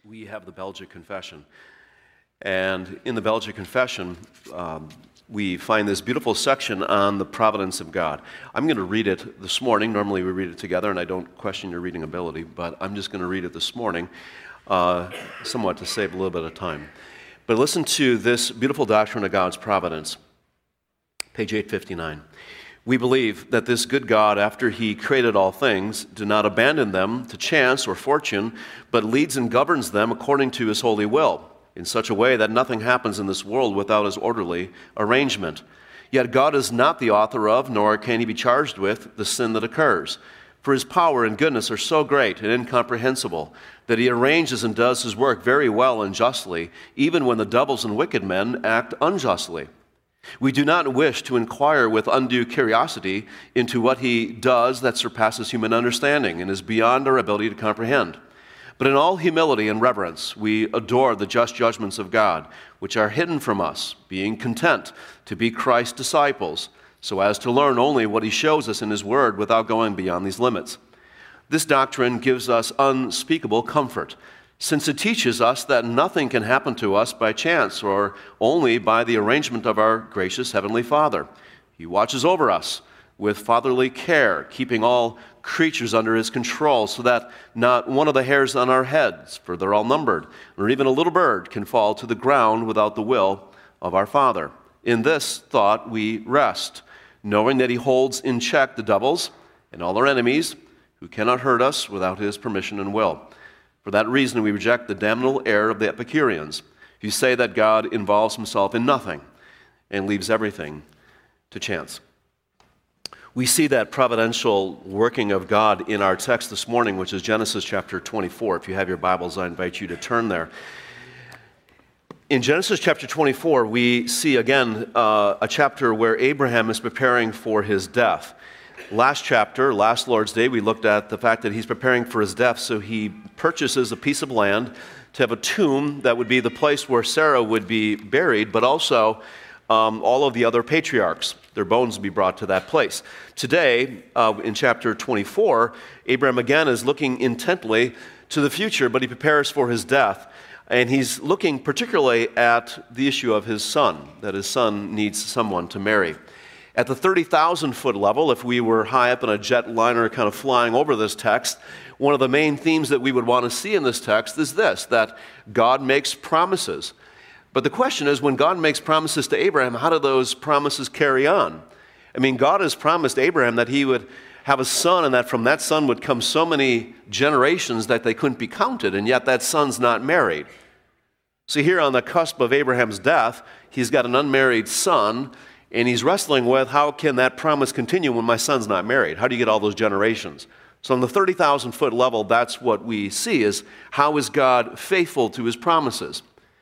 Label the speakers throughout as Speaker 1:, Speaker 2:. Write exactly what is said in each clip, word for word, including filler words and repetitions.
Speaker 1: we have the Belgic Confession. And in the Belgic Confession, um, we find this beautiful section on the providence of God. I'm going to read it this morning. Normally we read it together, and I don't question your reading ability, but I'm just going to read it this morning, uh, somewhat to save a little bit of time. But listen to this beautiful doctrine of God's providence. Page eight fifty-nine. We believe that this good God, after he created all things, did not abandon them to chance or fortune, but leads and governs them according to his holy will, in such a way that nothing happens in this world without his orderly arrangement. Yet God is not the author of, nor can he be charged with, the sin that occurs. For his power and goodness are so great and incomprehensible that he arranges and does his work very well and justly, even when the devils and wicked men act unjustly. We do not wish to inquire with undue curiosity into what he does that surpasses human understanding and is beyond our ability to comprehend. But in all humility and reverence, we adore the just judgments of God, which are hidden from us, being content to be Christ's disciples, so as to learn only what he shows us in his word without going beyond these limits. This doctrine gives us unspeakable comfort, since it teaches us that nothing can happen to us by chance or only by the arrangement of our gracious Heavenly Father. He watches over us with fatherly care, keeping all creatures under his control so that not one of the hairs on our heads, for they're all numbered, or even a little bird can fall to the ground without the will of our Father. In this thought we rest, knowing that he holds in check the devils and all our enemies who cannot hurt us without his permission and will. For that reason, we reject the damnable error of the Epicureans, who say that God involves himself in nothing and leaves everything to chance. We see that providential working of God in our text this morning, which is Genesis chapter twenty-four. If you have your Bibles, I invite you to turn there. In Genesis chapter twenty-four, we see again uh, a chapter where Abraham is preparing for his death. Last chapter, last Lord's Day, we looked at the fact that he's preparing for his death, so he purchases a piece of land to have a tomb that would be the place where Sarah would be buried, but also um, all of the other patriarchs, their bones would be brought to that place. Today, uh, in chapter twenty-four, Abraham again is looking intently to the future, but he prepares for his death, and he's looking particularly at the issue of his son, that his son needs someone to marry. At the thirty thousand foot level, if we were high up in a jetliner kind of flying over this text, one of the main themes that we would want to see in this text is this, that God makes promises. But the question is, when God makes promises to Abraham, how do those promises carry on? I mean, God has promised Abraham that he would have a son and that from that son would come so many generations that they couldn't be counted, and yet that son's not married. So here on the cusp of Abraham's death, he's got an unmarried son, and he's wrestling with, how can that promise continue when my son's not married? How do you get all those generations? So on the thirty thousand foot level, that's what we see, is how is God faithful to his promises?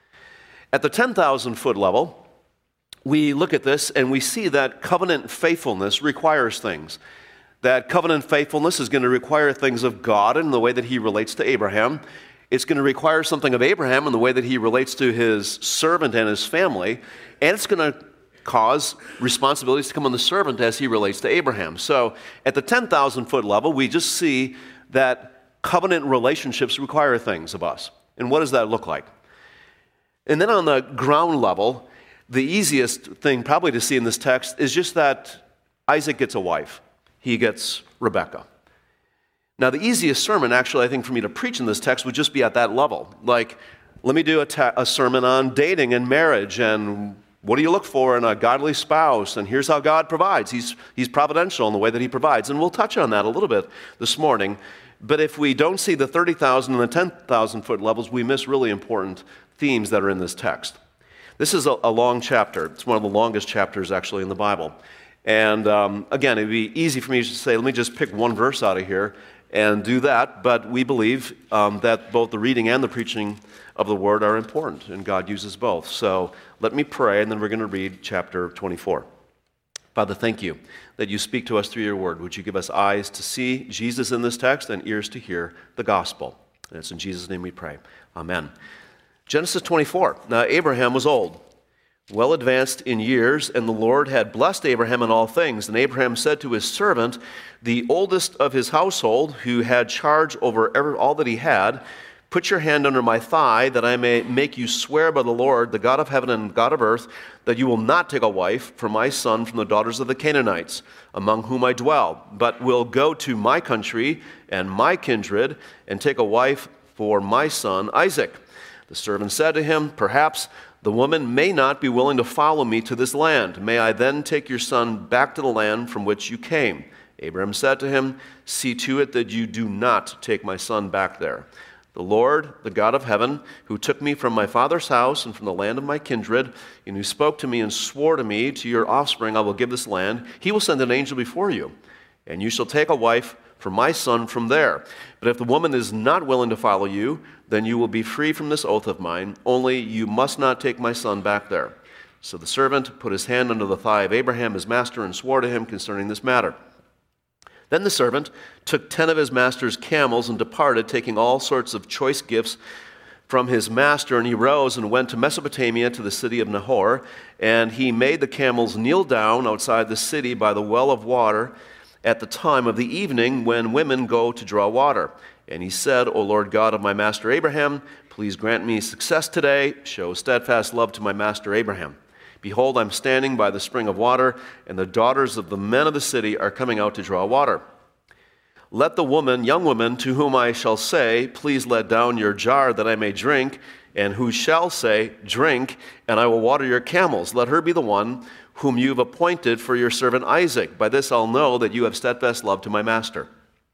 Speaker 1: At the ten thousand foot level, we look at this and we see that covenant faithfulness requires things. That covenant faithfulness is going to require things of God in the way that he relates to Abraham. It's going to require something of Abraham in the way that he relates to his servant and his family. And it's going to cause responsibilities to come on the servant as he relates to Abraham. So at the ten thousand foot level, we just see that covenant relationships require things of us. And what does that look like? And then on the ground level, the easiest thing probably to see in this text is just that Isaac gets a wife. He gets Rebekah. Now, the easiest sermon, actually, I think for me to preach in this text would just be at that level. Like, let me do a, ta- a sermon on dating and marriage and what do you look for in a godly spouse? And here's how God provides. He's, he's providential in the way that he provides. And we'll touch on that a little bit this morning. But if we don't see the thirty thousand and the ten thousand foot levels, we miss really important themes that are in this text. This is a, a long chapter. It's one of the longest chapters, actually, in the Bible. And um, again, it'd be easy for me to say, let me just pick one verse out of here and do that. But we believe um, that both the reading and the preaching of the word are important, and God uses both. So let me pray, and then we're going to read chapter twenty-four. Father, thank you that you speak to us through your word. Would you give us eyes to see Jesus in this text and ears to hear the gospel? And it's in Jesus' name we pray. Amen. Genesis twenty-four. Now Abraham was old, well advanced in years, and the Lord had blessed Abraham in all things. And Abraham said to his servant, the oldest of his household, who had charge over every, all that he had, Put your hand under my thigh, that I may make you swear by the Lord, the God of heaven and God of earth, that you will not take a wife for my son from the daughters of the Canaanites, among whom I dwell, but will go to my country and my kindred, and take a wife for my son Isaac. The servant said to him, Perhaps the woman may not be willing to follow me to this land. May I then take your son back to the land from which you came? Abraham said to him, See to it that you do not take my son back there. The Lord, the God of heaven, who took me from my father's house and from the land of my kindred, and who spoke to me and swore to me, To your offspring I will give this land, he will send an angel before you, and you shall take a wife for my son from there. But if the woman is not willing to follow you, then you will be free from this oath of mine, only you must not take my son back there. So the servant put his hand under the thigh of Abraham his master and swore to him concerning this matter. Then the servant took ten of his master's camels and departed, taking all sorts of choice gifts from his master. And he rose and went to Mesopotamia to the city of Nahor. And he made the camels kneel down outside the city by the well of water at the time of the evening when women go to draw water. And he said, O Lord God of my master Abraham, please grant me success today. Show steadfast love to my master Abraham. Behold, I'm standing by the spring of water, and the daughters of the men of the city are coming out to draw water. Let the woman, young woman, to whom I shall say, Please let down your jar that I may drink, and who shall say, Drink, and I will water your camels. Let her be the one whom you have appointed for your servant Isaac. By this I'll know that you have steadfast love to my master.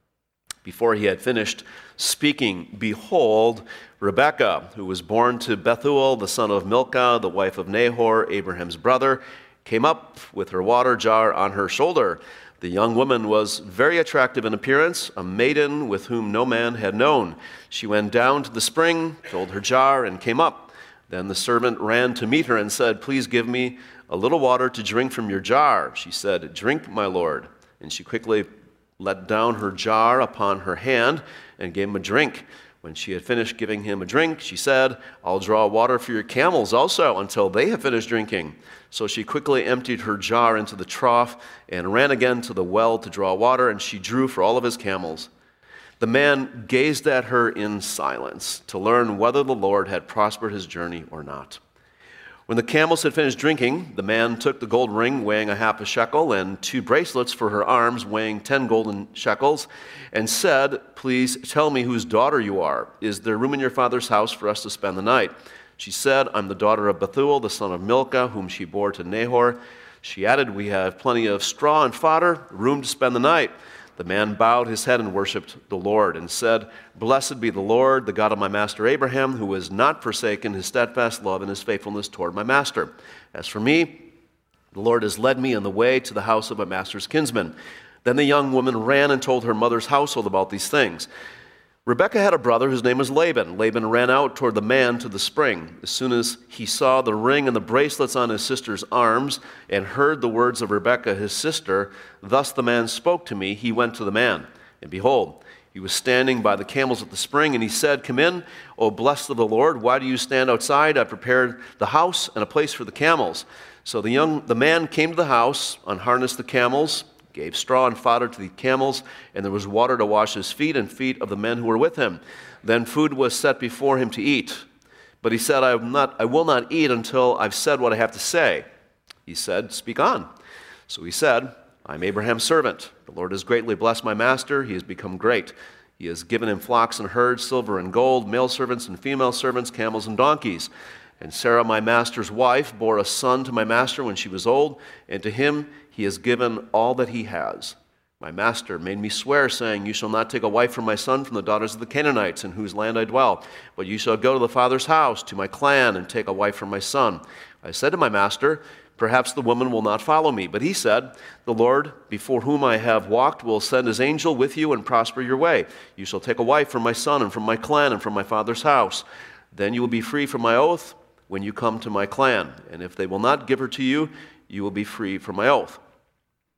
Speaker 1: Before he had finished speaking, behold, Rebekah, who was born to Bethuel, the son of Milcah, the wife of Nahor, Abraham's brother, came up with her water jar on her shoulder. The young woman was very attractive in appearance, a maiden with whom no man had known. She went down to the spring, filled her jar, and came up. Then the servant ran to meet her and said, Please give me a little water to drink from your jar. She said, Drink, my lord. And she quickly let down her jar upon her hand and gave him a drink. When she had finished giving him a drink, she said, I'll draw water for your camels also until they have finished drinking. So she quickly emptied her jar into the trough and ran again to the well to draw water, and she drew for all of his camels. The man gazed at her in silence to learn whether the Lord had prospered his journey or not. When the camels had finished drinking, the man took the gold ring weighing a half a shekel and two bracelets for her arms weighing ten golden shekels and said, Please tell me whose daughter you are. Is there room in your father's house for us to spend the night? She said, I'm the daughter of Bethuel, the son of Milcah, whom she bore to Nahor. She added, We have plenty of straw and fodder, room to spend the night. The man bowed his head and worshipped the Lord and said, Blessed be the Lord, the God of my master Abraham, who has not forsaken his steadfast love and his faithfulness toward my master. As for me, the Lord has led me on the way to the house of my master's kinsman. Then the young woman ran and told her mother's household about these things. Rebekah had a brother whose name was Laban. Laban ran out toward the man to the spring. As soon as he saw the ring and the bracelets on his sister's arms and heard the words of Rebekah, his sister, Thus the man spoke to me, he went to the man. And behold, he was standing by the camels at the spring, and he said, Come in, O blessed of the Lord. Why do you stand outside? I prepared the house and a place for the camels. So the young the man came to the house, unharnessed the camels, gave straw and fodder to the camels, and there was water to wash his feet and feet of the men who were with him. Then food was set before him to eat. But he said, I will not, I will not eat until I've said what I have to say. He said, Speak on. So he said, I'm Abraham's servant. The Lord has greatly blessed my master. He has become great. He has given him flocks and herds, silver and gold, male servants and female servants, camels and donkeys. And Sarah, my master's wife, bore a son to my master when she was old, and to him he has given all that he has. My master made me swear, saying, You shall not take a wife for my son from the daughters of the Canaanites, in whose land I dwell, but you shall go to the father's house, to my clan, and take a wife for my son. I said to my master, Perhaps the woman will not follow me. But he said, The Lord, before whom I have walked, will send his angel with you and prosper your way. You shall take a wife from my son, and from my clan, and from my father's house. Then you will be free from my oath when you come to my clan. And if they will not give her to you, you will be free from my oath.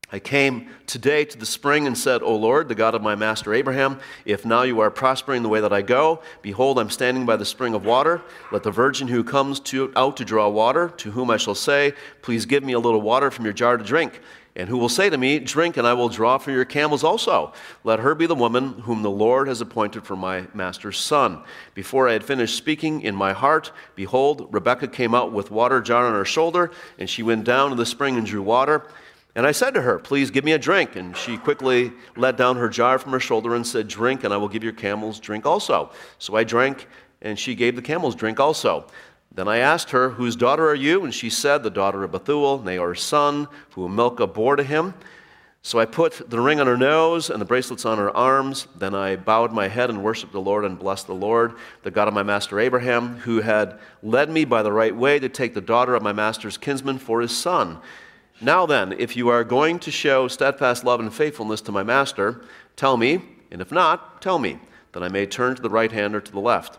Speaker 1: I came today to the spring and said, O Lord, the God of my master Abraham, if now you are prospering the way that I go, behold, I'm standing by the spring of water. Let the virgin who comes to, out to draw water, to whom I shall say, please give me a little water from your jar to drink. And who will say to me, drink, and I will draw from your camels also. Let her be the woman whom the Lord has appointed for my master's son. Before I had finished speaking in my heart, behold, Rebekah came out with water jar on her shoulder, and she went down to the spring and drew water. And I said to her, please give me a drink. And she quickly let down her jar from her shoulder and said, drink, and I will give your camels drink also. So I drank, and she gave the camels drink also. Then I asked her, whose daughter are you? And she said, the daughter of Bethuel, Nahor's son, whom Milcah bore to him. So I put the ring on her nose and the bracelets on her arms. Then I bowed my head and worshiped the Lord and blessed the Lord, the God of my master Abraham, who had led me by the right way to take the daughter of my master's kinsman for his son. Now then, if you are going to show steadfast love and faithfulness to my master, tell me, and if not, tell me, that I may turn to the right hand or to the left.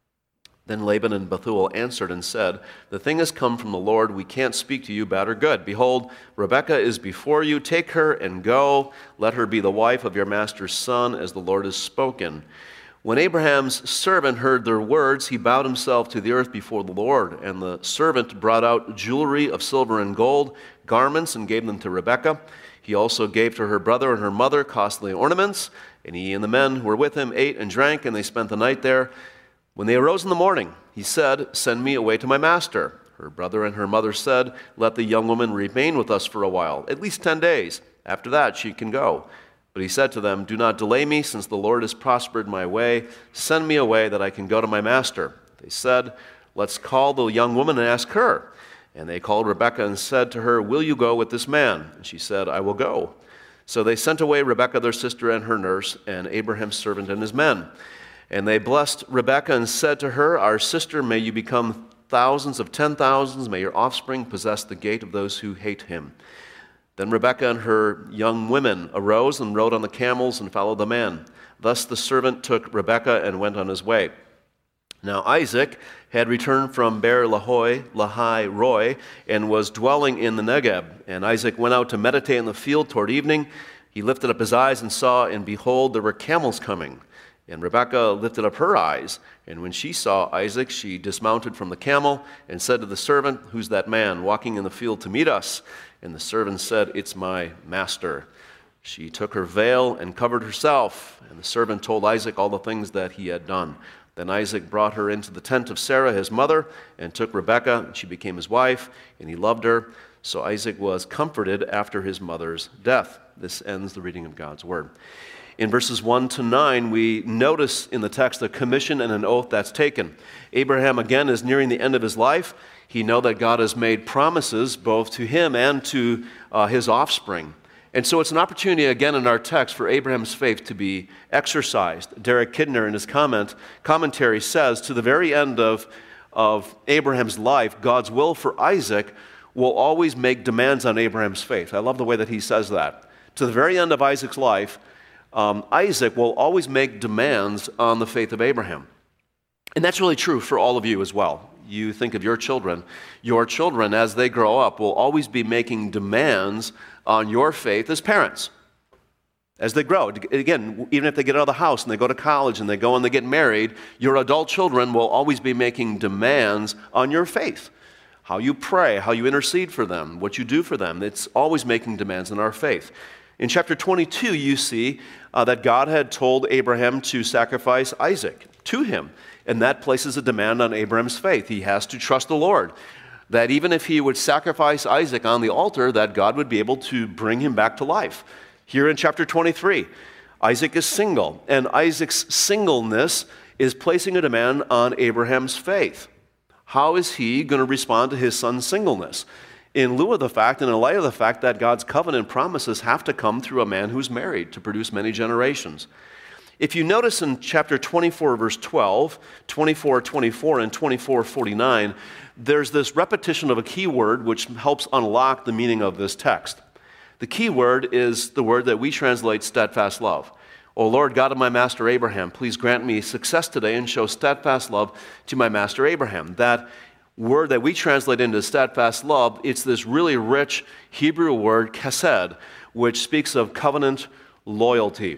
Speaker 1: Then Laban and Bethuel answered and said, the thing has come from the Lord. We can't speak to you bad or good. Behold, Rebekah is before you. Take her and go. Let her be the wife of your master's son, as the Lord has spoken. When Abraham's servant heard their words, he bowed himself to the earth before the Lord. And the servant brought out jewelry of silver and gold, garments, and gave them to Rebekah. He also gave to her brother and her mother costly ornaments. And he and the men who were with him ate and drank, and they spent the night there. When they arose in the morning, he said, send me away to my master. Her brother and her mother said, let the young woman remain with us for a while, at least ten days. After that she can go. But he said to them, do not delay me, since the Lord has prospered my way. Send me away that I can go to my master. They said, let's call the young woman and ask her. And they called Rebekah and said to her, will you go with this man? And she said, I will go. So they sent away Rebekah their sister and her nurse, and Abraham's servant and his men. And they blessed Rebekah and said to her, our sister, may you become thousands of ten thousands. May your offspring possess the gate of those who hate him. Then Rebekah and her young women arose and rode on the camels and followed the man. Thus the servant took Rebekah and went on his way. Now Isaac had returned from Beer Lahai, Lahai Roi, and was dwelling in the Negeb. And Isaac went out to meditate in the field toward evening. He lifted up his eyes and saw, and behold, there were camels coming. And Rebekah lifted up her eyes, and when she saw Isaac, she dismounted from the camel and said to the servant, who's that man walking in the field to meet us? And the servant said, it's my master. She took her veil and covered herself, and the servant told Isaac all the things that he had done. Then Isaac brought her into the tent of Sarah, his mother, and took Rebekah, and she became his wife, and he loved her. So Isaac was comforted after his mother's death. This ends the reading of God's word. In verses one to nine, we notice in the text a commission and an oath that's taken. Abraham, again, is nearing the end of his life. He knows that God has made promises both to him and to uh, his offspring. And so it's an opportunity, again, in our text for Abraham's faith to be exercised. Derek Kidner, in his comment, commentary, says, to the very end of, of Abraham's life, God's will for Isaac will always make demands on Abraham's faith. I love the way that he says that. To the very end of Isaac's life, Um, Isaac will always make demands on the faith of Abraham. And that's really true for all of you as well. You think of your children. Your children, as they grow up, will always be making demands on your faith as parents. As they grow, again, even if they get out of the house and they go to college and they go and they get married, your adult children will always be making demands on your faith. How you pray, how you intercede for them, what you do for them. It's always making demands on our faith. In chapter twenty-two, you see uh, that God had told Abraham to sacrifice Isaac to him, and that places a demand on Abraham's faith. He has to trust the Lord, that even if he would sacrifice Isaac on the altar, that God would be able to bring him back to life. Here in chapter twenty-three, Isaac is single, and Isaac's singleness is placing a demand on Abraham's faith. How is he going to respond to his son's singleness? In lieu of the fact, and in light of the fact that God's covenant promises have to come through a man who's married to produce many generations. If you notice in chapter twenty-four, verse twelve, twenty-four twenty-four, and twenty-four forty-nine, there's this repetition of a key word which helps unlock the meaning of this text. The key word is the word that we translate steadfast love. O Lord, God of my master Abraham, please grant me success today and show steadfast love to my master Abraham. That word that we translate into steadfast love, it's this really rich Hebrew word, chesed, which speaks of covenant loyalty.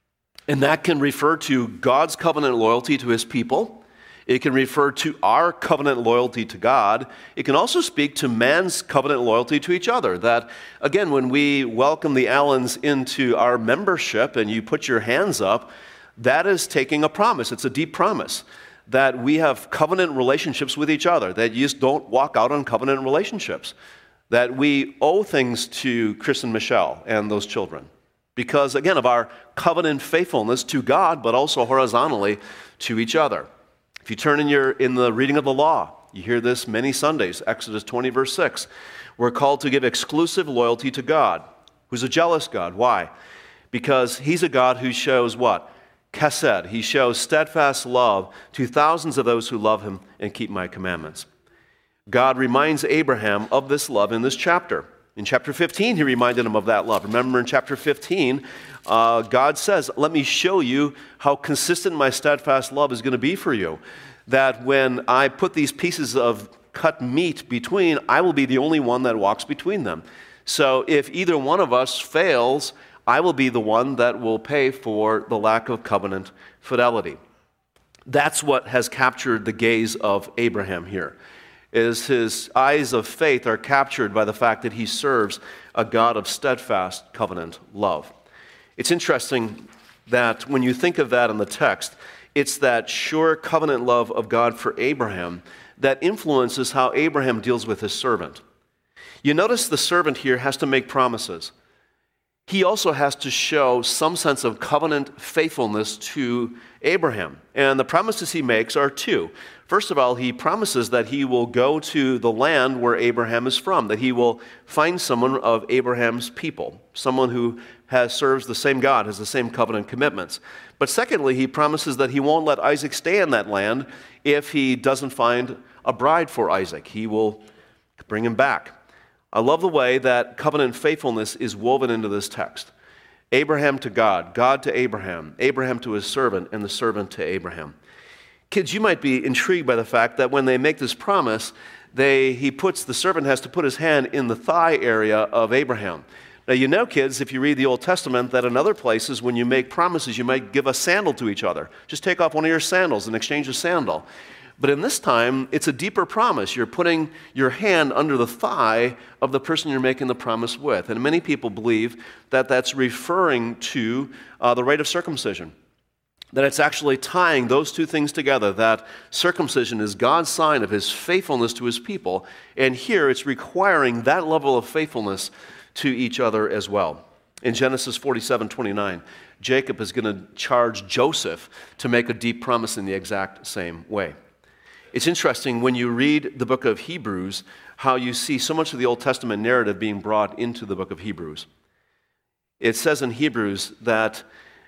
Speaker 1: And that can refer to God's covenant loyalty to his people. It can refer to our covenant loyalty to God. It can also speak to man's covenant loyalty to each other. That, again, when we welcome the Allens into our membership and you put your hands up, that is taking a promise. It's a deep promise that we have covenant relationships with each other, that you just don't walk out on covenant relationships, that we owe things to Chris and Michelle and those children because, again, of our covenant faithfulness to God, but also horizontally to each other. If you turn in your in the reading of the law, you hear this many Sundays, Exodus twenty, verse six. We're called to give exclusive loyalty to God, who's a jealous God. Why? Because he's a God who shows what? Chesed. He shows steadfast love to thousands of those who love him and keep my commandments. God reminds Abraham of this love in this chapter. In chapter fifteen, he reminded him of that love. Remember in chapter fifteen, uh, God says, let me show you how consistent my steadfast love is going to be for you. That when I put these pieces of cut meat between, I will be the only one that walks between them. So if either one of us fails, I will be the one that will pay for the lack of covenant fidelity. That's what has captured the gaze of Abraham here, is his eyes of faith are captured by the fact that he serves a God of steadfast covenant love. It's interesting that when you think of that in the text, it's that sure covenant love of God for Abraham that influences how Abraham deals with his servant. You notice the servant here has to make promises. He also has to show some sense of covenant faithfulness to Abraham. And the promises he makes are two. First of all, he promises that he will go to the land where Abraham is from, that he will find someone of Abraham's people, someone who has serves the same God, has the same covenant commitments. But secondly, he promises that he won't let Isaac stay in that land if he doesn't find a bride for Isaac. He will bring him back. I love the way that covenant faithfulness is woven into this text. Abraham to God, God to Abraham, Abraham to his servant, and the servant to Abraham. Kids, you might be intrigued by the fact that when they make this promise, they he puts the servant has to put his hand in the thigh area of Abraham. Now, you know, kids, if you read the Old Testament, that in other places, when you make promises, you might give a sandal to each other. Just take off one of your sandals and exchange a sandal. But in this time, it's a deeper promise. You're putting your hand under the thigh of the person you're making the promise with. And many people believe that that's referring to uh, the rite of circumcision, that it's actually tying those two things together, that circumcision is God's sign of his faithfulness to his people, and here it's requiring that level of faithfulness to each other as well. In Genesis forty-seven twenty-nine, Jacob is going to charge Joseph to make a deep promise in the exact same way. It's interesting when you read the book of Hebrews, how you see so much of the Old Testament narrative being brought into the book of Hebrews. It says in Hebrews that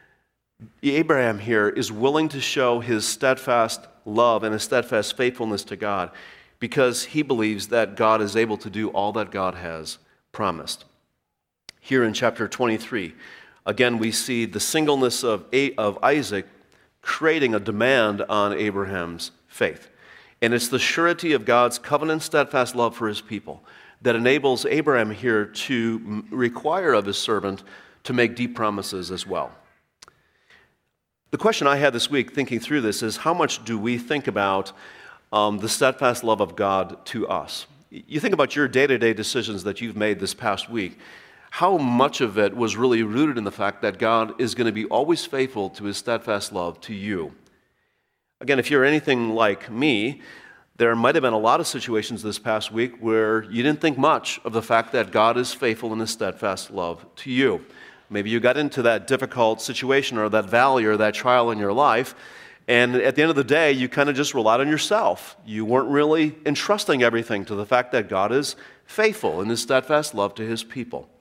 Speaker 1: Abraham here is willing to show his steadfast love and his steadfast faithfulness to God because he believes that God is able to do all that God has promised. Here in chapter twenty-three, again, we see the singleness of, of Isaac creating a demand on Abraham's faith. And it's the surety of God's covenant steadfast love for his people that enables Abraham here to require of his servant to make deep promises as well. The question I had this week thinking through this is, how much do we think about um, the steadfast love of God to us? You think about your day-to-day decisions that you've made this past week. How much of it was really rooted in the fact that God is going to be always faithful to his steadfast love to you? Again, if you're anything like me, there might have been a lot of situations this past week where you didn't think much of the fact that God is faithful in his steadfast love to you. Maybe you got into that difficult situation or that valley or that trial in your life, and at the end of the day, you kind of just relied on yourself. You weren't really entrusting everything to the fact that God is faithful in his steadfast love to his people.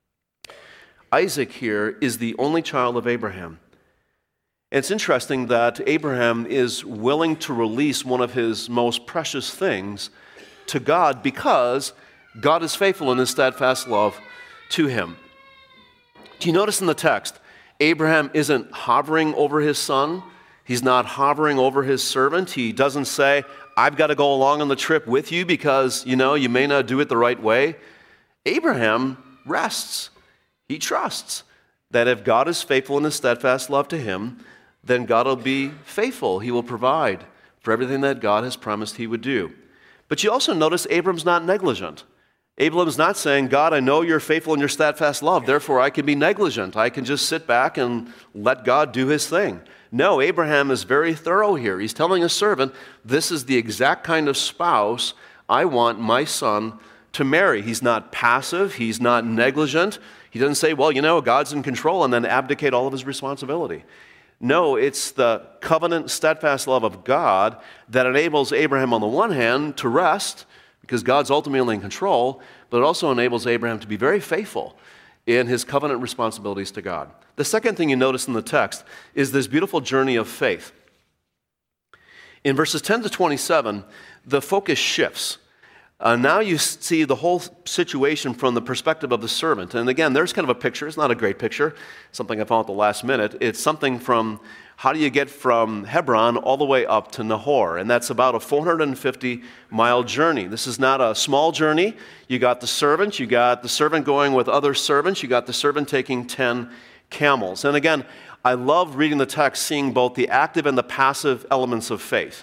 Speaker 1: Isaac here is the only child of Abraham. It's interesting that Abraham is willing to release one of his most precious things to God because God is faithful in his steadfast love to him. Do you notice in the text, Abraham isn't hovering over his son? He's not hovering over his servant. He doesn't say, I've got to go along on the trip with you because, you know, you may not do it the right way. Abraham rests. He trusts that if God is faithful in his steadfast love to him, then God will be faithful. He will provide for everything that God has promised he would do. But you also notice Abram's not negligent. Abram's not saying, God, I know you're faithful in your steadfast love, therefore I can be negligent. I can just sit back and let God do his thing. No, Abraham is very thorough here. He's telling his servant, this is the exact kind of spouse I want my son to marry. He's not passive. He's not negligent. He doesn't say, well, you know, God's in control and then abdicate all of his responsibility. No, it's the covenant, steadfast love of God that enables Abraham on the one hand to rest because God's ultimately in control, but it also enables Abraham to be very faithful in his covenant responsibilities to God. The second thing you notice in the text is this beautiful journey of faith. In verses ten to twenty-seven, the focus shifts. Uh, now you see the whole situation from the perspective of the servant. And again, there's kind of a picture. It's not a great picture, something I found at the last minute. It's something from how do you get from Hebron all the way up to Nahor? And that's about a four hundred fifty mile journey. This is not a small journey. You got the servant, you got the servant going with other servants, you got the servant taking ten camels. And again, I love reading the text, seeing both the active and the passive elements of faith.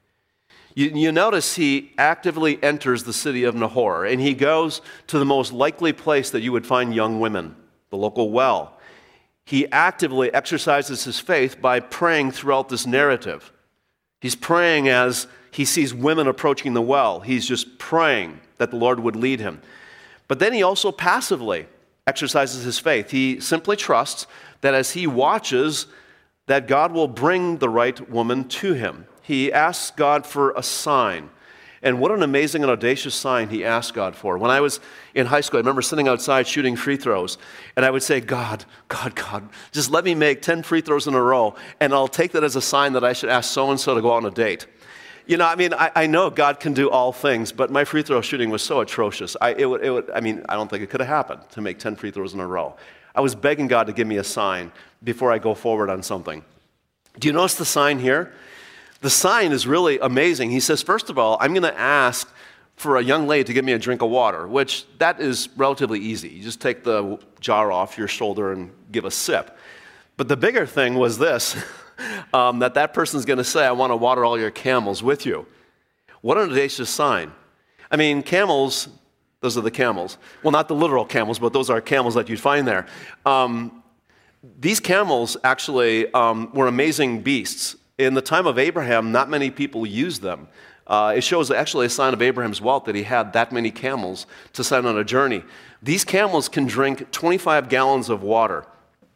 Speaker 1: You, you notice he actively enters the city of Nahor, and he goes to the most likely place that you would find young women, the local well. He actively exercises his faith by praying throughout this narrative. He's praying as he sees women approaching the well. He's just praying that the Lord would lead him. But then he also passively exercises his faith. He simply trusts that as he watches, that God will bring the right woman to him. He asks God for a sign. And what an amazing and audacious sign he asked God for. When I was in high school, I remember sitting outside shooting free throws, and I would say, God, God, God, just let me make ten free throws in a row, and I'll take that as a sign that I should ask so-and-so to go on a date. You know, I mean, I, I know God can do all things, but my free throw shooting was so atrocious. I, it would, it would, I mean, I don't think it could have happened to make ten free throws in a row. I was begging God to give me a sign before I go forward on something. Do you notice the sign here? The sign is really amazing. He says, first of all, I'm going to ask for a young lady to give me a drink of water, which that is relatively easy. You just take the jar off your shoulder and give a sip. But the bigger thing was this, um, that that person's going to say, I want to water all your camels with you. What an audacious sign. I mean, camels, those are the camels. Well, not the literal camels, but those are camels that you'd find there. Um, these camels actually um, were amazing beasts. In the time of Abraham, not many people used them. Uh, it shows actually a sign of Abraham's wealth that he had that many camels to send on a journey. These camels can drink twenty-five gallons of water.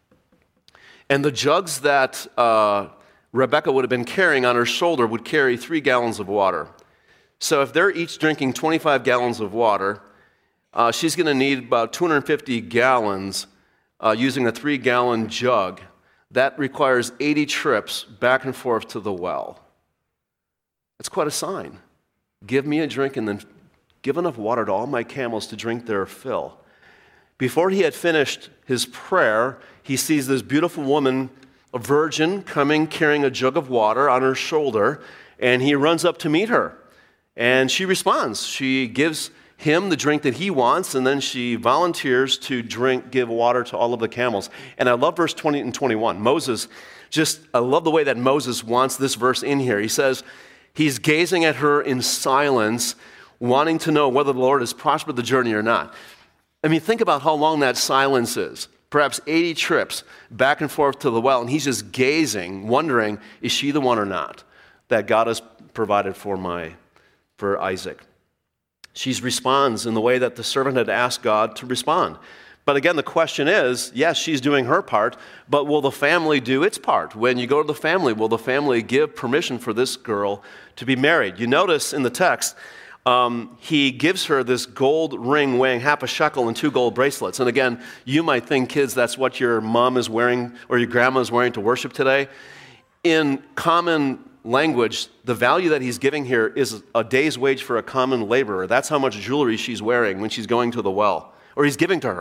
Speaker 1: And the jugs that uh, Rebecca would have been carrying on her shoulder would carry three gallons of water. So if they're each drinking twenty-five gallons of water, uh, she's going to need about two hundred fifty gallons uh, using a three-gallon jug. That requires eighty trips back and forth to the well. It's quite a sign. Give me a drink and then give enough water to all my camels to drink their fill. Before he had finished his prayer, he sees this beautiful woman, a virgin, coming carrying a jug of water on her shoulder, and he runs up to meet her. And she responds. She gives him the drink that he wants, and then she volunteers to drink, give water to all of the camels. And I love verse twenty and twenty-one. Moses, just, I love the way that Moses wants this verse in here. He says, he's gazing at her in silence, wanting to know whether the Lord has prospered the journey or not. I mean, think about how long that silence is. Perhaps eighty trips back and forth to the well, and he's just gazing, wondering, is she the one or not that God has provided for my, for Isaac? She responds in the way that the servant had asked God to respond. But again, the question is, yes, she's doing her part, but will the family do its part? When you go to the family, will the family give permission for this girl to be married? You notice in the text, um, he gives her this gold ring weighing half a shekel and two gold bracelets. And again, you might think, kids, that's what your mom is wearing or your grandma is wearing to worship today. In common language, the value that he's giving here is a day's wage for a common laborer. That's how much jewelry she's wearing when she's going to the well, or he's giving to her.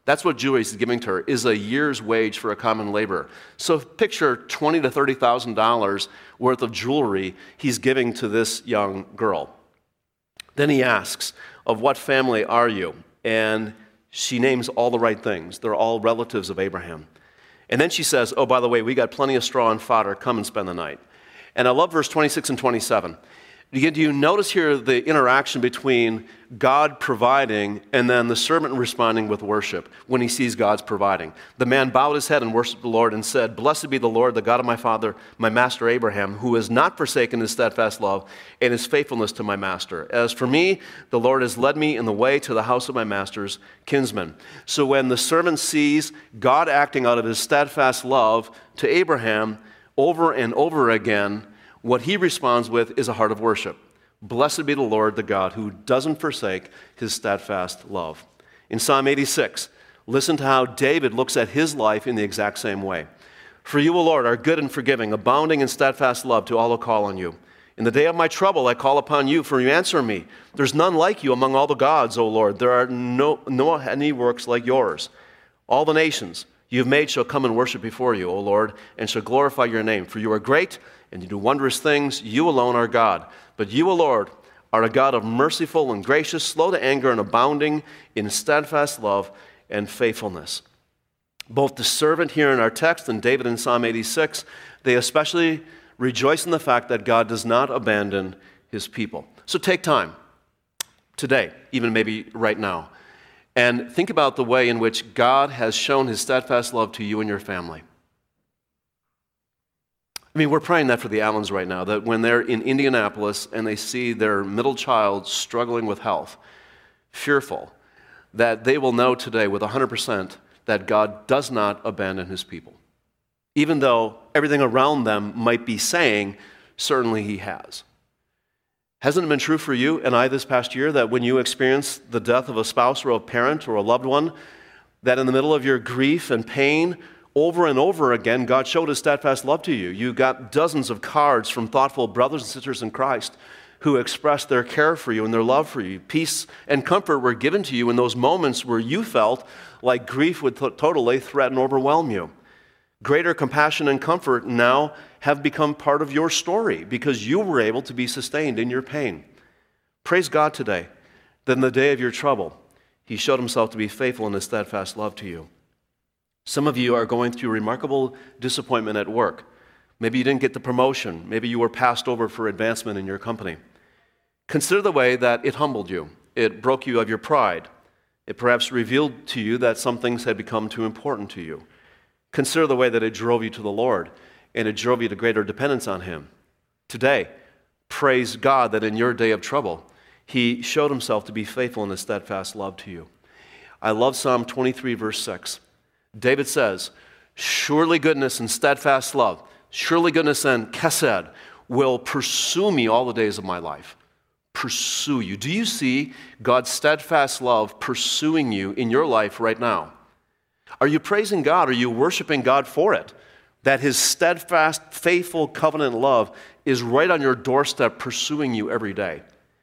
Speaker 1: That's what jewelry he's giving to her, is a year's wage for a common laborer. So picture twenty thousand to thirty thousand dollars worth of jewelry he's giving to this young girl. Then he asks, of what family are you? And she names all the right things. They're all relatives of Abraham. And then she says, oh, by the way, we got plenty of straw and fodder. Come and spend the night. And I love verse twenty-six and twenty-seven. Do you notice here the interaction between God providing and then the servant responding with worship when he sees God's providing? The man bowed his head and worshiped the Lord and said, blessed be the Lord, the God of my father, my master Abraham, who has not forsaken his steadfast love and his faithfulness to my master. As for me, the Lord has led me in the way to the house of my master's kinsman. So when the servant sees God acting out of his steadfast love to Abraham over and over again, what he responds with is a heart of worship. Blessed be the Lord, the God who doesn't forsake his steadfast love. In Psalm eighty-six, listen to how David looks at his life in the exact same way. For you, O Lord, are good and forgiving, abounding in steadfast love to all who call on you. In the day of my trouble, I call upon you, for you answer me. There's none like you among all the gods, O Lord. There are no, no any works like yours. All the nations you have made shall come and worship before you, O Lord, and shall glorify your name. For you are great, and you do wondrous things. You alone are God. But you, O Lord, are a God of merciful and gracious, slow to anger, and abounding in steadfast love and faithfulness. Both the servant here in our text and David in Psalm eighty-six, they especially rejoice in the fact that God does not abandon his people. So take time today, even maybe right now, and think about the way in which God has shown his steadfast love to you and your family. I mean, we're praying that for the Allens right now, that when they're in Indianapolis and they see their middle child struggling with health, fearful, that they will know today with one hundred percent that God does not abandon his people. Even though everything around them might be saying, certainly he has. Hasn't it been true for you and I this past year that when you experience the death of a spouse or a parent or a loved one, that in the middle of your grief and pain, over and over again, God showed his steadfast love to you. You got dozens of cards from thoughtful brothers and sisters in Christ who expressed their care for you and their love for you. Peace and comfort were given to you in those moments where you felt like grief would t- totally threaten or overwhelm you. Greater compassion and comfort now have become part of your story because you were able to be sustained in your pain. Praise God today that in the day of your trouble, he showed himself to be faithful in his steadfast love to you. Some of you are going through remarkable disappointment at work. Maybe you didn't get the promotion. Maybe you were passed over for advancement in your company. Consider the way that it humbled you. It broke you of your pride. It perhaps revealed to you that some things had become too important to you. Consider the way that it drove you to the Lord, and it drove you to greater dependence on him. Today, praise God that in your day of trouble, he showed himself to be faithful in his steadfast love to you. I love Psalm twenty-three, verse six. David says, surely goodness and steadfast love, surely goodness and chesed will pursue me all the days of my life. Pursue you. Do you see God's steadfast love pursuing you in your life right now? Are you praising God? Are you worshiping God for it? That his steadfast, faithful covenant love is right on your doorstep pursuing you every day?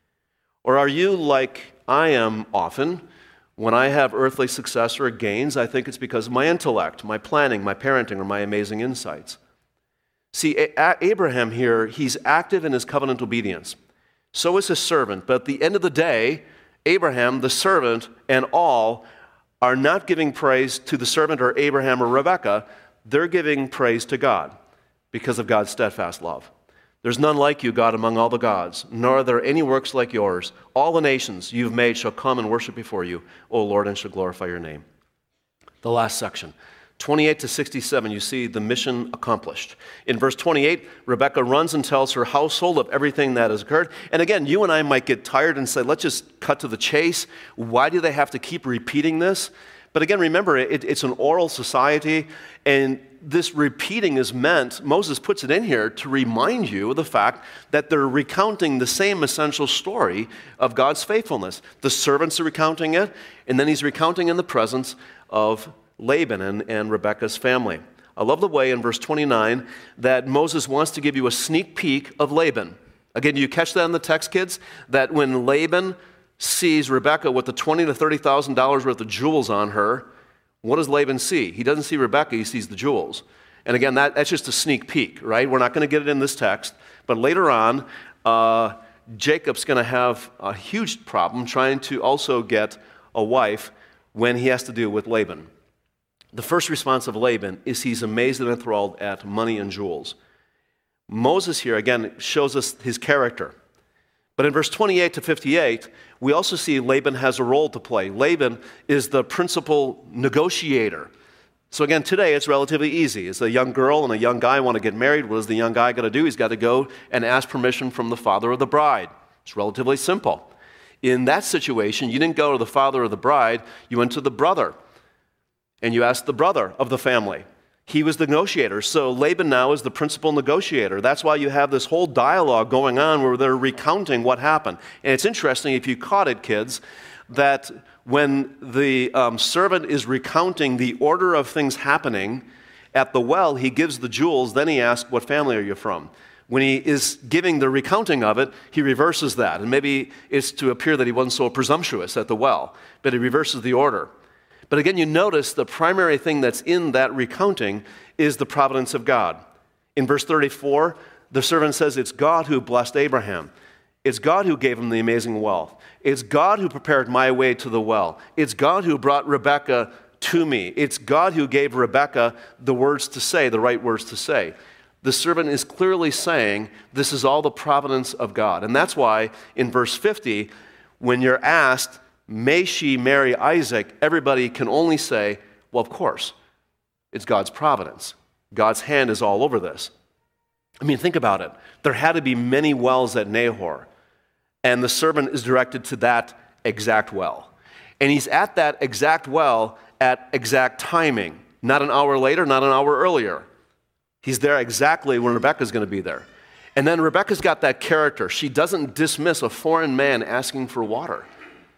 Speaker 1: Or are you like I am often? When I have earthly success or gains, I think it's because of my intellect, my planning, my parenting, or my amazing insights. See, Abraham here, he's active in his covenant obedience. So is his servant. But at the end of the day, Abraham, the servant, and all are not giving praise to the servant or Abraham or Rebekah. They're giving praise to God because of God's steadfast love. There's none like you, God, among all the gods, nor are there any works like yours. All the nations you've made shall come and worship before you, O Lord, and shall glorify your name. The last section, twenty-eight to sixty-seven, you see the mission accomplished. In verse twenty-eight, Rebekah runs and tells her household of everything that has occurred. And again, you and I might get tired and say, let's just cut to the chase. Why do they have to keep repeating this? But again, remember, it, it's an oral society, and this repeating is meant, Moses puts it in here to remind you of the fact that they're recounting the same essential story of God's faithfulness. The servants are recounting it, and then he's recounting in the presence of Laban and, and Rebekah's family. I love the way in verse twenty-nine that Moses wants to give you a sneak peek of Laban. Again, you catch that in the text, kids? That when Laban sees Rebekah with the twenty thousand to thirty thousand dollars worth of jewels on her, What does Laban see? He doesn't see Rebekah, he sees the jewels. And again, that, that's just a sneak peek, right? We're not going to get it in this text, but later on, uh, Jacob's going to have a huge problem trying to also get a wife when he has to deal with Laban. The first response of Laban is he's amazed and enthralled at money and jewels. Moses here, again, shows us his character. But in verse twenty-eight to fifty-eight, we also see Laban has a role to play. Laban is the principal negotiator. So again, today it's relatively easy. It's a young girl and a young guy want to get married. What does the young guy got to do? He's got to go and ask permission from the father of the bride. It's relatively simple. In that situation, you didn't go to the father of the bride, you went to the brother. And you asked the brother of the family. He was the negotiator. So Laban now is the principal negotiator. That's why you have this whole dialogue going on where they're recounting what happened. And it's interesting, if you caught it, kids, that when the um, servant is recounting the order of things happening at the well, he gives the jewels, then he asks, what family are you from? When he is giving the recounting of it, he reverses that. And maybe it's to appear that he wasn't so presumptuous at the well, but he reverses the order. But again, you notice the primary thing that's in that recounting is the providence of God. In verse thirty-four, the servant says, it's God who blessed Abraham. It's God who gave him the amazing wealth. It's God who prepared my way to the well. It's God who brought Rebekah to me. It's God who gave Rebekah the words to say, the right words to say. The servant is clearly saying, this is all the providence of God. And that's why in verse fifty, when you're asked, may she marry Isaac, everybody can only say, well, of course, it's God's providence. God's hand is all over this. I mean, think about it. There had to be many wells at Nahor, and the servant is directed to that exact well. And he's at that exact well at exact timing, not an hour later, not an hour earlier. He's there exactly when Rebekah's going to be there. And then Rebekah's got that character. She doesn't dismiss a foreign man asking for water.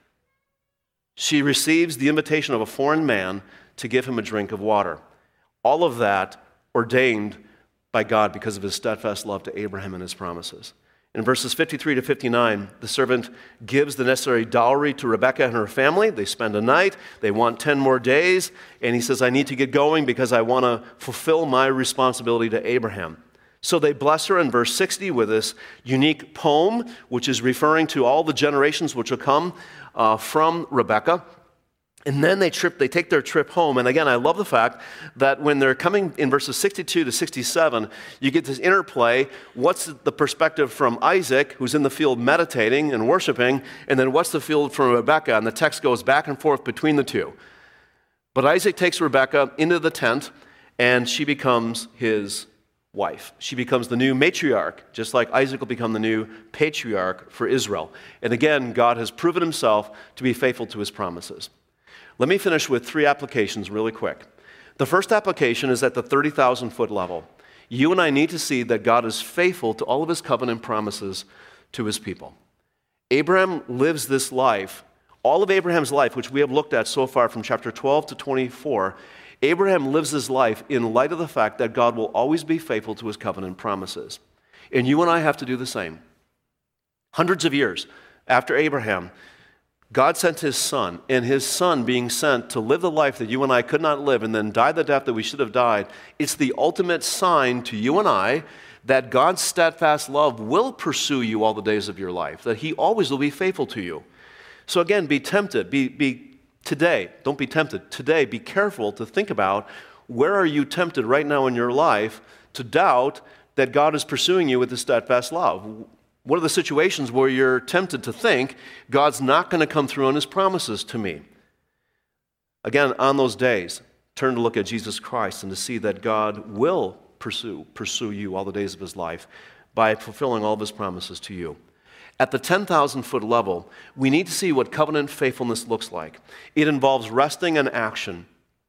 Speaker 1: She receives the invitation of a foreign man to give him a drink of water. All of that ordained by God because of his steadfast love to Abraham and his promises. In verses fifty-three to fifty-nine, the servant gives the necessary dowry to Rebekah and her family. They spend a night. They want ten more days. And he says, I need to get going because I want to fulfill my responsibility to Abraham. So they bless her in verse sixty with this unique poem, which is referring to all the generations which will come uh, from Rebekah. And then they trip, they take their trip home. And again, I love the fact that when they're coming in verses sixty-two to sixty-seven, you get this interplay. What's the perspective from Isaac, who's in the field meditating and worshiping, and then what's the field from Rebekah? And the text goes back and forth between the two. But Isaac takes Rebekah into the tent, and she becomes his wife. She becomes the new matriarch, just like Isaac will become the new patriarch for Israel. And again, God has proven himself to be faithful to his promises. Let me finish with three applications really quick. The first application is at the thirty thousand foot level. You and I need to see that God is faithful to all of his covenant promises to his people. Abraham lives this life, all of Abraham's life, which we have looked at so far from chapter twelve to twenty-four, Abraham lives his life in light of the fact that God will always be faithful to his covenant promises. And you and I have to do the same. Hundreds of years after Abraham, God sent his son, and his son being sent to live the life that you and I could not live and then die the death that we should have died, it's the ultimate sign to you and I that God's steadfast love will pursue you all the days of your life, that he always will be faithful to you. So again, be tempted, be, be today, don't be tempted, today be careful to think about where are you tempted right now in your life to doubt that God is pursuing you with his steadfast love. What are the situations where you're tempted to think God's not going to come through on his promises to me? Again, on those days, turn to look at Jesus Christ and to see that God will pursue, pursue you all the days of his life by fulfilling all of his promises to you. At the ten thousand foot level, we need to see what covenant faithfulness looks like. It involves resting and action.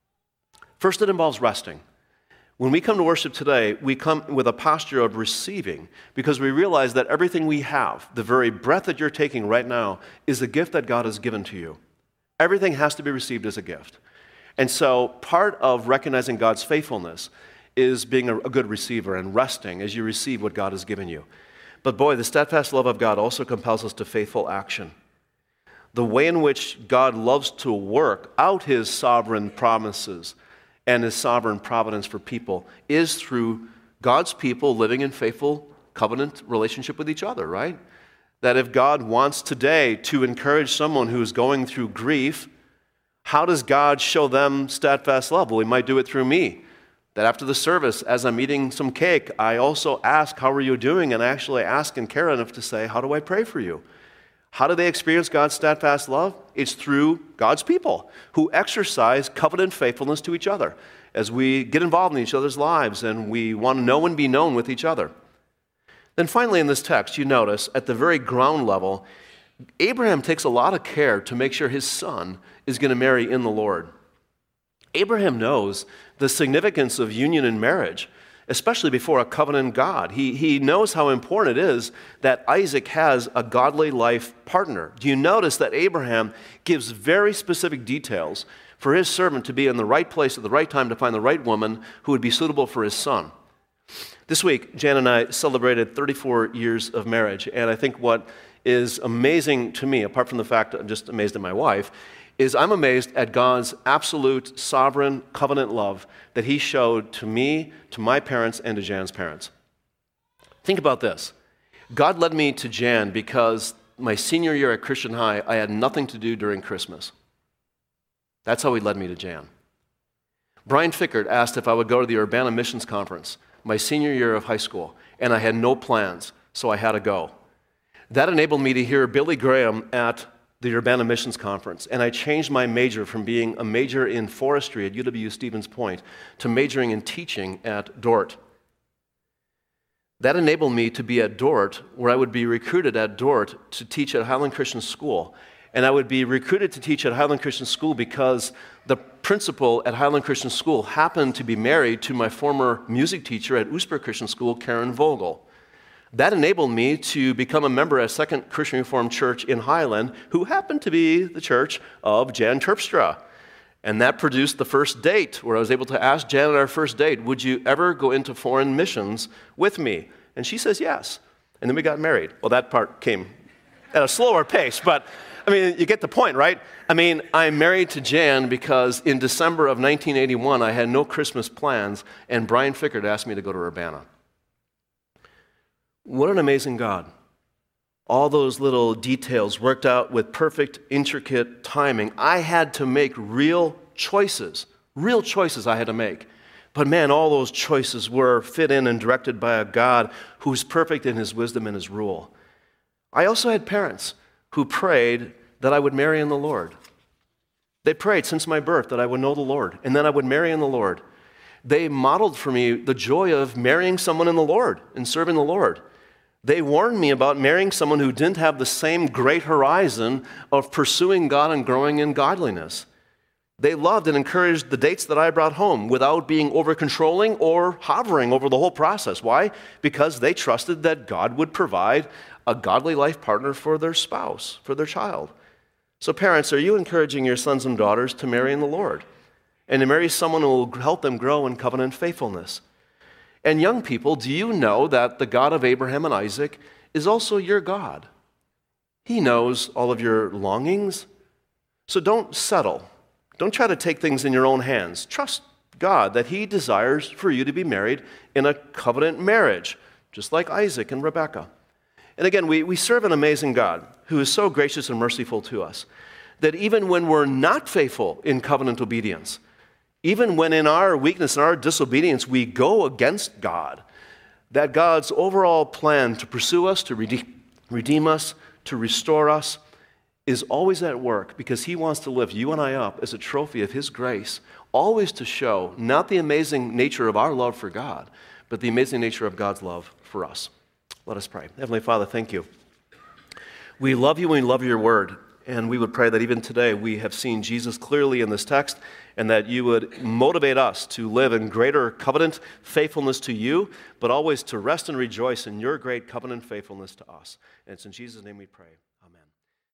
Speaker 1: First, it involves resting. When we come to worship today, we come with a posture of receiving because we realize that everything we have, the very breath that you're taking right now, is a gift that God has given to you. Everything has to be received as a gift. And so part of recognizing God's faithfulness is being a, a good receiver and resting as you receive what God has given you. But boy, the steadfast love of God also compels us to faithful action. the way in which God loves to work out his sovereign promises and his sovereign providence for people is through God's people living in faithful covenant relationship with each other, right? That if God wants today to encourage someone who is going through grief, how does God show them steadfast love? Well, he might do it through me. That after the service, as I'm eating some cake, I also ask, how are you doing? And actually ask and care enough to say, how do I pray for you? How do they experience God's steadfast love? It's through God's people who exercise covenant faithfulness to each other as we get involved in each other's lives and we want to know and be known with each other. Then finally in this text, you notice at the very ground level, Abraham takes a lot of care to make sure his son is going to marry in the Lord. Abraham knows the significance of union and marriage, especially before a covenant God. He, he knows how important it is that Isaac has a godly life partner. Do you notice that Abraham gives very specific details for his servant to be in the right place at the right time to find the right woman who would be suitable for his son? This week, Jan and I celebrated thirty-four years of marriage, and I think what is amazing to me, apart from the fact that I'm just amazed at my wife, is I'm amazed at God's absolute sovereign covenant love that he showed to me, to my parents, and to Jan's parents. Think about this. God led me to Jan because my senior year at Christian High, I had nothing to do during Christmas. That's how he led me to Jan. Brian Fickert asked if I would go to the Urbana Missions Conference my senior year of high school, and I had no plans, so I had to go. That enabled me to hear Billy Graham at the Urbana Missions Conference, and I changed my major from being a major in forestry at U W Stevens Point to majoring in teaching at Dordt. That enabled me to be at Dordt, where I would be recruited at Dordt to teach at Highland Christian School. And I would be recruited to teach at Highland Christian School because the principal at Highland Christian School happened to be married to my former music teacher at Oosper Christian School, Karen Vogel. That enabled me to become a member at Second Christian Reformed Church in Highland, who happened to be the church of Jan Terpstra. And that produced the first date, where I was able to ask Jan at our first date, would you ever go into foreign missions with me? And she says yes. And then we got married. Well, that part came at a slower pace, but I mean, you get the point, right? I mean, I'm married to Jan because in December of nineteen eighty-one, I had no Christmas plans, and Brian Fickert asked me to go to Urbana. What an amazing God. All those little details worked out with perfect, intricate timing. I had to make real choices, real choices I had to make. But man, all those choices were fit in and directed by a God who's perfect in his wisdom and his rule. I also had parents who prayed that I would marry in the Lord. They prayed since my birth that I would know the Lord, and then I would marry in the Lord. They modeled for me the joy of marrying someone in the Lord and serving the Lord. They warned me about marrying someone who didn't have the same great horizon of pursuing God and growing in godliness. They loved and encouraged the dates that I brought home without being over-controlling or hovering over the whole process. Why? Because they trusted that God would provide a godly life partner for their spouse, for their child. So parents, are you encouraging your sons and daughters to marry in the Lord and to marry someone who will help them grow in covenant faithfulness? And young people, do you know that the God of Abraham and Isaac is also your God? He knows all of your longings. So don't settle. Don't try to take things in your own hands. Trust God that he desires for you to be married in a covenant marriage, just like Isaac and Rebekah. And again, we, we serve an amazing God who is so gracious and merciful to us that even when we're not faithful in covenant obedience, even when in our weakness and our disobedience we go against God, that God's overall plan to pursue us, to redeem, redeem us, to restore us, is always at work because he wants to lift you and I up as a trophy of his grace, always to show not the amazing nature of our love for God, but the amazing nature of God's love for us. Let us pray. Heavenly Father, thank you. We love you and we love your word, and we would pray that even today we have seen Jesus clearly in this text and that you would motivate us to live in greater covenant faithfulness to you, but always to rest and rejoice in your great covenant faithfulness to us. And it's in Jesus' name we pray.